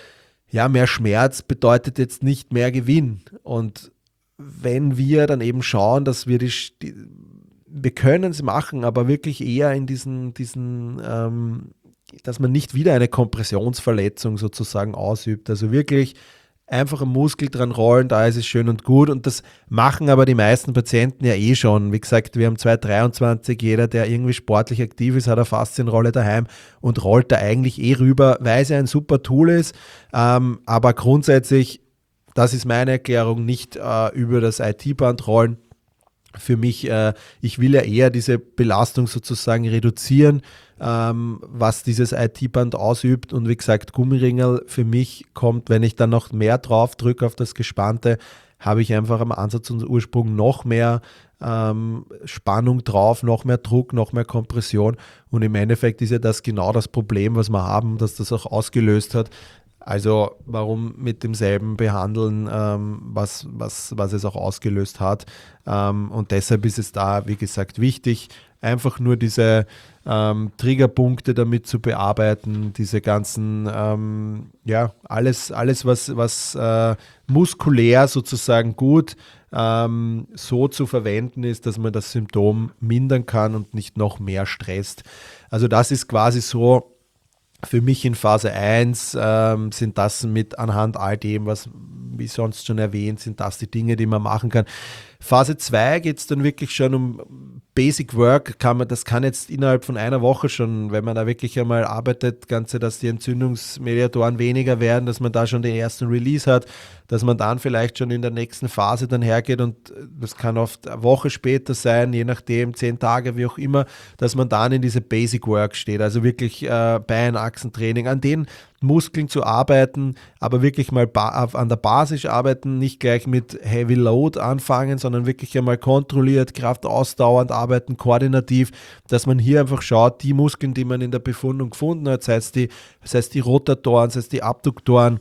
ja, mehr Schmerz bedeutet jetzt nicht mehr Gewinn. Und wenn wir dann eben schauen, dass wir die, die wir können es machen, aber wirklich eher in diesen, diesen ähm, dass man nicht wieder eine Kompressionsverletzung sozusagen ausübt. Also wirklich einfach am Muskel dran rollen, da ist es schön und gut. Und das machen aber die meisten Patienten ja eh schon. Wie gesagt, wir haben zwanzig dreiundzwanzig, jeder, der irgendwie sportlich aktiv ist, hat eine Faszienrolle daheim und rollt da eigentlich eh rüber, weil es ja ein super Tool ist. Ähm, aber grundsätzlich, das ist meine Erklärung, nicht äh, über das I T-Band rollen. Für mich, äh, ich will ja eher diese Belastung sozusagen reduzieren, ähm, was dieses I T-Band ausübt. Und wie gesagt, Gummiringel für mich kommt, wenn ich dann noch mehr drauf drücke auf das Gespannte, habe ich einfach am Ansatz und Ursprung noch mehr ähm, Spannung drauf, noch mehr Druck, noch mehr Kompression. Und im Endeffekt ist ja das genau das Problem, was wir haben, dass das auch ausgelöst hat. Also warum mit demselben behandeln, ähm, was, was, was es auch ausgelöst hat. Ähm, und deshalb ist es da, wie gesagt, wichtig, einfach nur diese ähm, Triggerpunkte damit zu bearbeiten, diese ganzen, ähm, ja, alles, alles was, was äh, muskulär sozusagen gut ähm, so zu verwenden ist, dass man das Symptom mindern kann und nicht noch mehr stresst. Also das ist quasi so. Für mich in Phase eins ähm, sind das mit anhand all dem, was wie sonst schon erwähnt, sind das die Dinge, die man machen kann. Phase zwei geht es dann wirklich schon um Basic Work, kann man, das kann jetzt innerhalb von einer Woche schon, wenn man da wirklich einmal arbeitet, Ganze, dass die Entzündungsmediatoren weniger werden, dass man da schon den ersten Release hat, dass man dann vielleicht schon in der nächsten Phase dann hergeht und das kann oft eine Woche später sein, je nachdem, zehn Tage, wie auch immer, dass man dann in diese Basic Work steht, also wirklich äh, Beinachsentraining, an den Muskeln zu arbeiten, aber wirklich mal ba- an der Basis arbeiten, nicht gleich mit Heavy Load anfangen, sondern wirklich einmal kontrolliert, kraftausdauernd arbeiten, koordinativ, dass man hier einfach schaut, die Muskeln, die man in der Befundung gefunden hat, sei es die, sei es die Rotatoren, sei es die Abduktoren,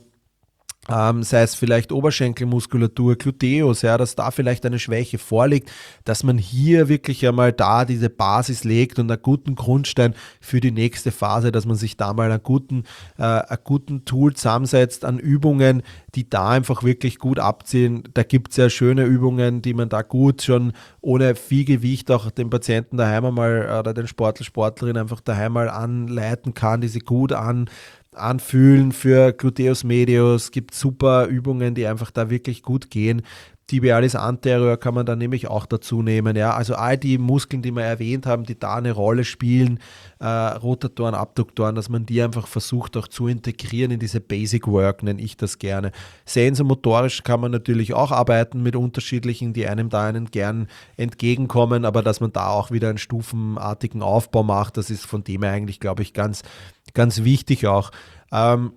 Ähm, sei es vielleicht Oberschenkelmuskulatur, Gluteus, ja, dass da vielleicht eine Schwäche vorliegt, dass man hier wirklich einmal da diese Basis legt und einen guten Grundstein für die nächste Phase, dass man sich da mal einen guten, äh, einen guten Tool zusammensetzt an Übungen, die da einfach wirklich gut abziehen. Da gibt es ja schöne Übungen, die man da gut schon ohne viel Gewicht auch den Patienten daheim einmal oder den Sportler, Sportlerin einfach daheim mal anleiten kann, die sie gut an anfühlen für Gluteus medius, gibt super Übungen, die einfach da wirklich gut gehen. Tibialis anterior kann man dann nämlich auch dazu nehmen. Ja? Also all die Muskeln, die wir erwähnt haben, die da eine Rolle spielen, äh, Rotatoren, Abduktoren, dass man die einfach versucht auch zu integrieren in diese Basic Work, nenne ich das gerne. Sensomotorisch kann man natürlich auch arbeiten mit unterschiedlichen, die einem da einen gern entgegenkommen, aber dass man da auch wieder einen stufenartigen Aufbau macht, das ist von dem her eigentlich, glaube ich, ganz, ganz wichtig auch. Ähm,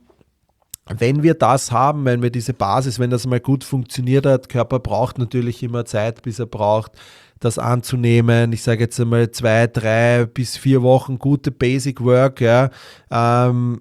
Wenn wir das haben, wenn wir diese Basis, wenn das mal gut funktioniert hat, Körper braucht natürlich immer Zeit, bis er braucht, das anzunehmen. Ich sage jetzt einmal zwei, drei bis vier Wochen gute Basic Work, ja, ähm,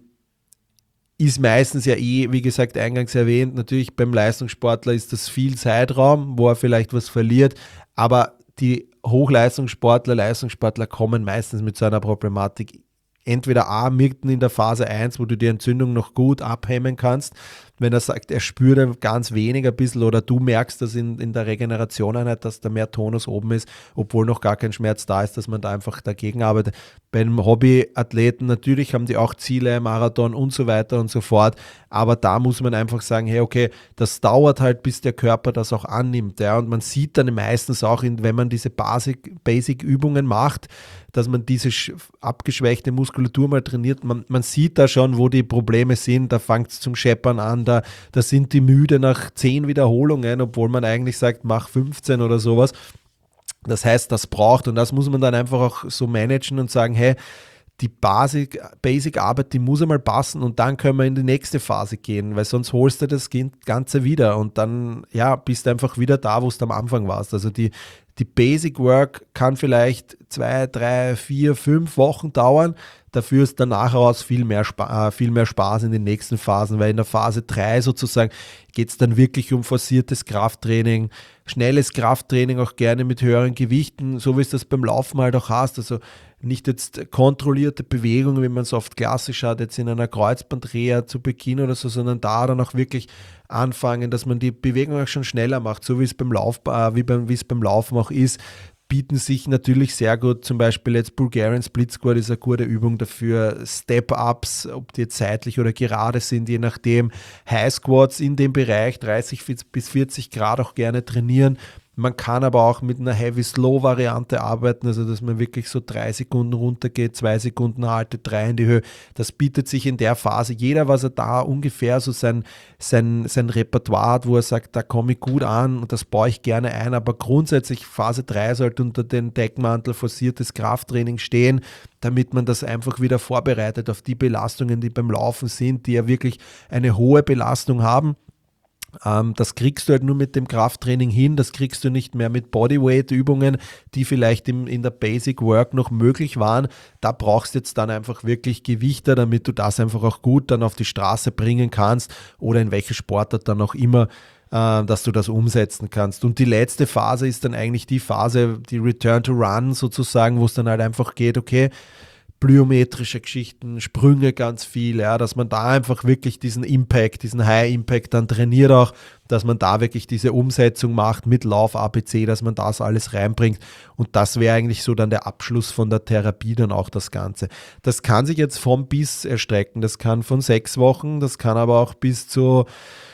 ist meistens ja eh, wie gesagt, eingangs erwähnt, natürlich beim Leistungssportler ist das viel Zeitraum, wo er vielleicht was verliert, aber die Hochleistungssportler, Leistungssportler kommen meistens mit so einer Problematik entweder A, mitten in der Phase eins, wo du die Entzündung noch gut abhemmen kannst, wenn er sagt, er spürt ganz wenig ein bisschen oder du merkst, dass in, in der Regeneration-Einheit, dass da mehr Tonus oben ist, obwohl noch gar kein Schmerz da ist, dass man da einfach dagegen arbeitet. Bei einem Hobbyathleten natürlich haben die auch Ziele, Marathon und so weiter und so fort, aber da muss man einfach sagen, hey, okay, das dauert halt, bis der Körper das auch annimmt, ja, und man sieht dann meistens auch, in, wenn man diese Basic, Basic-Übungen macht, dass man diese abgeschwächte Muskulatur mal trainiert. Man, man sieht da schon, wo die Probleme sind, da fängt es zum Scheppern an, da, da sind die müde nach zehn Wiederholungen, obwohl man eigentlich sagt, mach fünfzehn oder sowas. Das heißt, das braucht und das muss man dann einfach auch so managen und sagen, hey, die Basic, Basic-Arbeit, die muss einmal passen und dann können wir in die nächste Phase gehen, weil sonst holst du das Ganze wieder und dann ja, bist du einfach wieder da, wo du am Anfang warst. Also die, die Basic Work kann vielleicht zwei, drei, vier, fünf Wochen dauern, dafür ist danach raus viel mehr, Spa- äh, viel mehr Spaß in den nächsten Phasen, weil in der Phase drei sozusagen geht es dann wirklich um forciertes Krafttraining, schnelles Krafttraining, auch gerne mit höheren Gewichten, so wie es das beim Laufen halt auch hast, also nicht jetzt kontrollierte Bewegungen, wie man es oft klassisch hat, jetzt in einer Kreuzbandreha zu Beginn oder so, sondern da dann auch wirklich anfangen, dass man die Bewegung auch schon schneller macht, so wie es beim Lauf, äh, wie beim, wie es beim Laufen auch ist, bieten sich natürlich sehr gut, zum Beispiel jetzt Bulgarian Split Squat ist eine gute Übung dafür, Step-Ups, ob die jetzt seitlich oder gerade sind, je nachdem, High Squats in dem Bereich, dreißig bis vierzig Grad auch gerne trainieren. Man kann aber auch mit einer Heavy-Slow-Variante arbeiten, also dass man wirklich so drei Sekunden runtergeht, zwei Sekunden haltet, drei in die Höhe. Das bietet sich in der Phase. Jeder, was er da ungefähr so sein, sein, sein Repertoire hat, wo er sagt, da komme ich gut an und das baue ich gerne ein. Aber grundsätzlich Phase drei sollte unter den Deckmantel forciertes Krafttraining stehen, damit man das einfach wieder vorbereitet auf die Belastungen, die beim Laufen sind, die ja wirklich eine hohe Belastung haben. Ähm, das kriegst du halt nur mit dem Krafttraining hin, das kriegst du nicht mehr mit Bodyweight-Übungen, die vielleicht im, in der Basic Work noch möglich waren. Da brauchst du jetzt dann einfach wirklich Gewichte, damit du das einfach auch gut dann auf die Straße bringen kannst oder in welche Sportart dann auch immer, äh, dass du das umsetzen kannst. Und die letzte Phase ist dann eigentlich die Phase, die Return to Run sozusagen, wo es dann halt einfach geht, okay, plyometrische Geschichten, Sprünge ganz viel, ja, dass man da einfach wirklich diesen Impact, diesen High Impact dann trainiert auch, dass man da wirklich diese Umsetzung macht mit Lauf A B C, dass man das alles reinbringt und das wäre eigentlich so dann der Abschluss von der Therapie dann auch das Ganze. Das kann sich jetzt vom bis erstrecken, das kann von sechs Wochen, das kann aber auch bis zu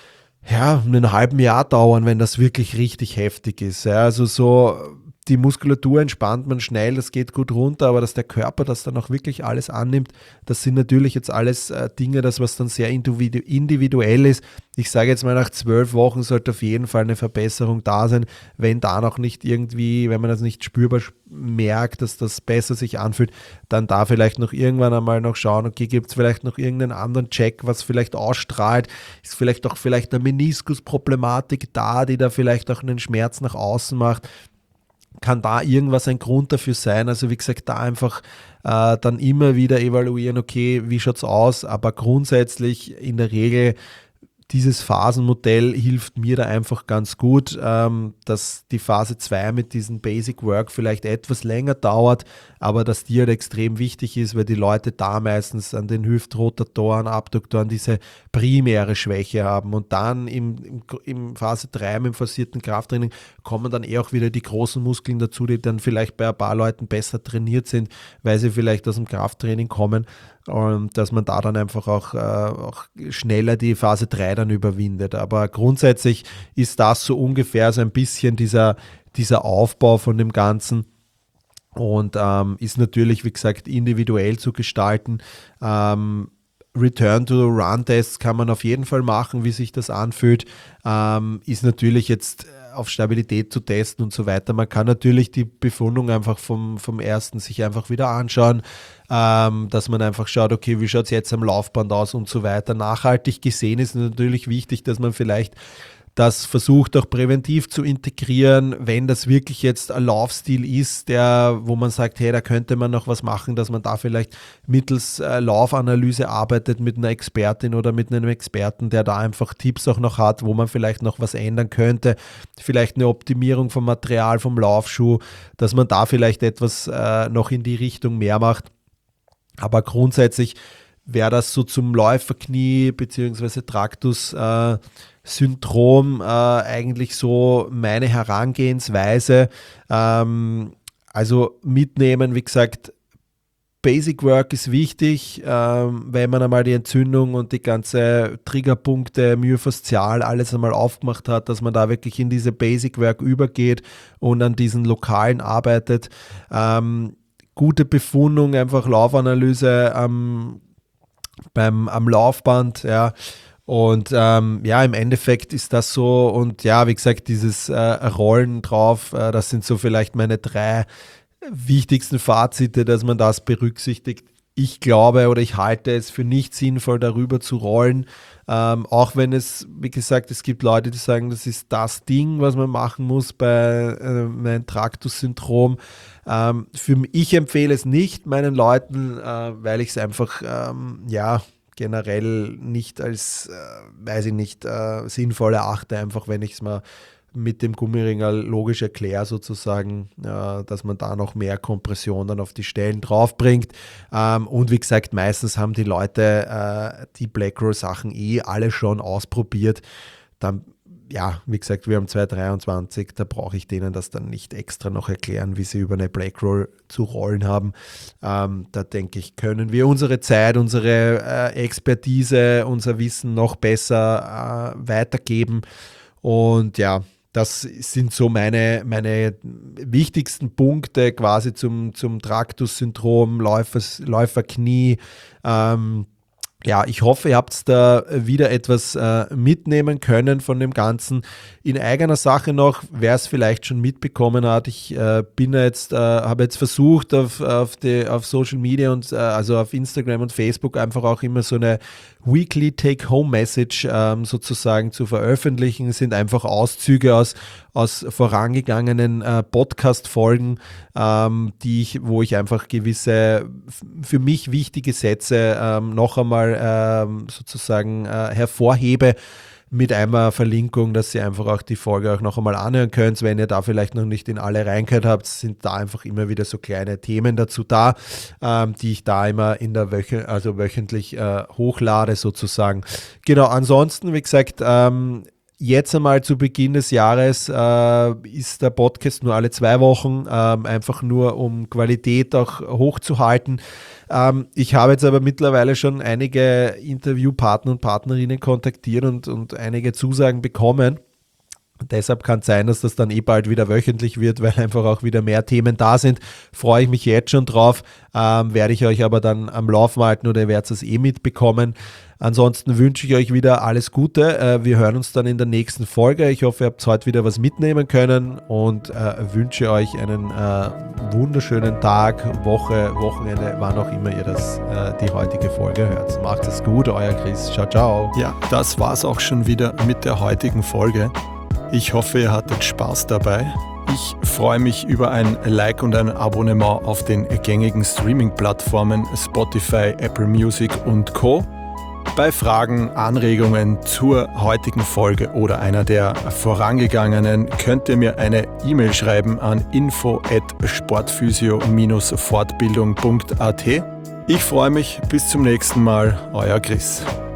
ja, einem halben Jahr dauern, wenn das wirklich richtig heftig ist. Ja, also so die Muskulatur entspannt man schnell, das geht gut runter, aber dass der Körper das dann auch wirklich alles annimmt, das sind natürlich jetzt alles äh, Dinge, das was dann sehr individu- individuell ist. Ich sage jetzt mal, nach zwölf Wochen sollte auf jeden Fall eine Verbesserung da sein, wenn da noch nicht irgendwie, wenn man das nicht spürbar merkt, dass das besser sich anfühlt, dann da vielleicht noch irgendwann einmal noch schauen, okay, gibt es vielleicht noch irgendeinen anderen Check, was vielleicht ausstrahlt, ist vielleicht auch vielleicht eine Meniskusproblematik da, die da vielleicht auch einen Schmerz nach außen macht. Kann da irgendwas ein Grund dafür sein? Also wie gesagt, da einfach äh, dann immer wieder evaluieren, okay, wie schaut es aus? Aber grundsätzlich in der Regel dieses Phasenmodell hilft mir da einfach ganz gut, ähm, dass die Phase zwei mit diesem Basic Work vielleicht etwas länger dauert, aber dass die halt extrem wichtig ist, weil die Leute da meistens an den Hüftrotatoren, Abduktoren diese primäre Schwäche haben und dann im, im, im Phase drei mit dem forcierten Krafttraining kommen dann eher auch wieder die großen Muskeln dazu, die dann vielleicht bei ein paar Leuten besser trainiert sind, weil sie vielleicht aus dem Krafttraining kommen. Und dass man da dann einfach auch, äh, auch schneller die Phase drei dann überwindet. Aber grundsätzlich ist das so ungefähr so ein bisschen dieser, dieser Aufbau von dem Ganzen und ähm, ist natürlich, wie gesagt, individuell zu gestalten. Ähm, Return-to-Run-Tests kann man auf jeden Fall machen, wie sich das anfühlt. Ähm, ist natürlich jetzt auf Stabilität zu testen und so weiter. Man kann natürlich die Befundung einfach vom, vom ersten sich einfach wieder anschauen, ähm, dass man einfach schaut, okay, wie schaut es jetzt am Laufband aus und so weiter. Nachhaltig gesehen ist natürlich wichtig, dass man vielleicht das versucht auch präventiv zu integrieren, wenn das wirklich jetzt ein Laufstil ist, der, wo man sagt, hey, da könnte man noch was machen, dass man da vielleicht mittels äh, Laufanalyse arbeitet mit einer Expertin oder mit einem Experten, der da einfach Tipps auch noch hat, wo man vielleicht noch was ändern könnte, vielleicht eine Optimierung vom Material, vom Laufschuh, dass man da vielleicht etwas äh, noch in die Richtung mehr macht. Aber grundsätzlich wäre das so zum Läuferknie bzw. Traktus äh, Syndrom äh, eigentlich so meine Herangehensweise. Ähm, also mitnehmen, wie gesagt, Basic Work ist wichtig, ähm, wenn man einmal die Entzündung und die ganze Triggerpunkte, myofaszial, alles einmal aufgemacht hat, dass man da wirklich in diese Basic Work übergeht und an diesen Lokalen arbeitet. Ähm, gute Befundung, einfach Laufanalyse am, beim, am Laufband, ja. Und ähm, ja, im Endeffekt ist das so und ja, wie gesagt, dieses äh, Rollen drauf, äh, das sind so vielleicht meine drei wichtigsten Fazite, dass man das berücksichtigt. Ich glaube oder ich halte es für nicht sinnvoll, darüber zu rollen, ähm, auch wenn es, wie gesagt, es gibt Leute, die sagen, das ist das Ding, was man machen muss bei äh, meinem Traktus-Syndrom. Ähm, für mich, ich empfehle es nicht meinen Leuten, äh, weil ich es einfach, ähm, ja, generell nicht als, äh, weiß ich nicht, äh, sinnvoll erachte, einfach wenn ich es mal mit dem Gummiringel logisch erkläre sozusagen, äh, dass man da noch mehr Kompression dann auf die Stellen drauf bringt. Ähm, und wie gesagt, meistens haben die Leute äh, die Blackroll-Sachen eh alle schon ausprobiert. Dann, ja, wie gesagt, wir haben zwanzig dreiundzwanzig, da brauche ich denen das dann nicht extra noch erklären, wie sie über eine Blackroll zu rollen haben. Ähm, da denke ich, können wir unsere Zeit, unsere äh, Expertise, unser Wissen noch besser äh, weitergeben. Und ja, das sind so meine, meine wichtigsten Punkte quasi zum, zum Traktus-Syndrom, Läufers, Läuferknie. Ähm, ja, ich hoffe, ihr habt da wieder etwas äh, mitnehmen können von dem Ganzen. In eigener Sache noch, wer es vielleicht schon mitbekommen hat, ich äh, bin jetzt, äh, habe jetzt versucht auf, auf, die, auf Social Media und äh, also auf Instagram und Facebook einfach auch immer so eine Weekly Take-Home-Message ähm, sozusagen zu veröffentlichen. Es sind einfach Auszüge aus, aus vorangegangenen äh, Podcast-Folgen, ähm, die ich, wo ich einfach gewisse f- für mich wichtige Sätze ähm, noch einmal ähm, sozusagen äh, hervorhebe, mit einer Verlinkung, dass ihr einfach auch die Folge auch noch einmal anhören könnt. Wenn ihr da vielleicht noch nicht in alle reingehört habt, sind da einfach immer wieder so kleine Themen dazu da, ähm, die ich da immer in der Woche, also wöchentlich äh, hochlade sozusagen. Genau, ansonsten, wie gesagt, ähm, jetzt einmal zu Beginn des Jahres äh, ist der Podcast nur alle zwei Wochen, ähm, einfach nur um Qualität auch hochzuhalten. Ähm, ich habe jetzt aber mittlerweile schon einige Interviewpartner und Partnerinnen kontaktiert und, und einige Zusagen bekommen. Deshalb kann es sein, dass das dann eh bald wieder wöchentlich wird, weil einfach auch wieder mehr Themen da sind. Freue ich mich jetzt schon drauf. Ähm, werde ich euch aber dann am Laufen halten oder ihr werdet es eh mitbekommen. Ansonsten wünsche ich euch wieder alles Gute. Äh, wir hören uns dann in der nächsten Folge. Ich hoffe, ihr habt heute wieder was mitnehmen können und äh, wünsche euch einen äh, wunderschönen Tag, Woche, Wochenende, wann auch immer ihr das, äh, die heutige Folge hört. Macht es gut, euer Chris. Ciao, ciao. Ja, das war's auch schon wieder mit der heutigen Folge. Ich hoffe, ihr hattet Spaß dabei. Ich freue mich über ein Like und ein Abonnement auf den gängigen Streaming-Plattformen Spotify, Apple Music und Co. Bei Fragen, Anregungen zur heutigen Folge oder einer der vorangegangenen könnt ihr mir eine E-Mail schreiben an info at sportphysio fortbildung punkt a t. Ich freue mich, bis zum nächsten Mal, euer Chris.